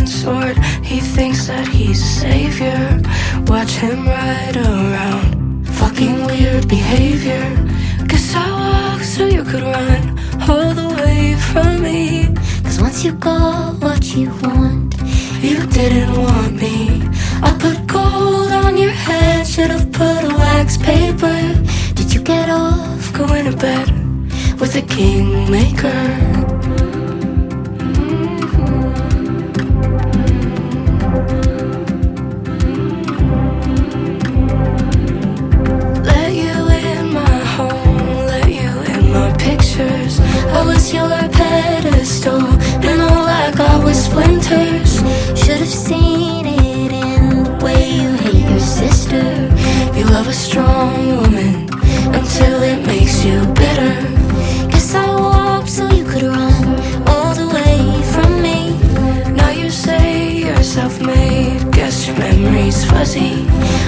Roman sword. He thinks that he's a savior. Watch him ride around, fucking weird behavior. Guess I walk so you could run all the way from me. Cause once you got what you want, you didn't want me. I put gold on your head, should've put a wax paper. did you get off? Going to bed with a kingmaker. Let you in my home, let you in my pictures. I was your pedestal, and all I got was splinters. Should've seen it in the way you hate your sister. You love a strong woman until it makes you bitter. Guess I walked so you could run all the way from me. Now you say you're self-made, guess your memory's fuzzy.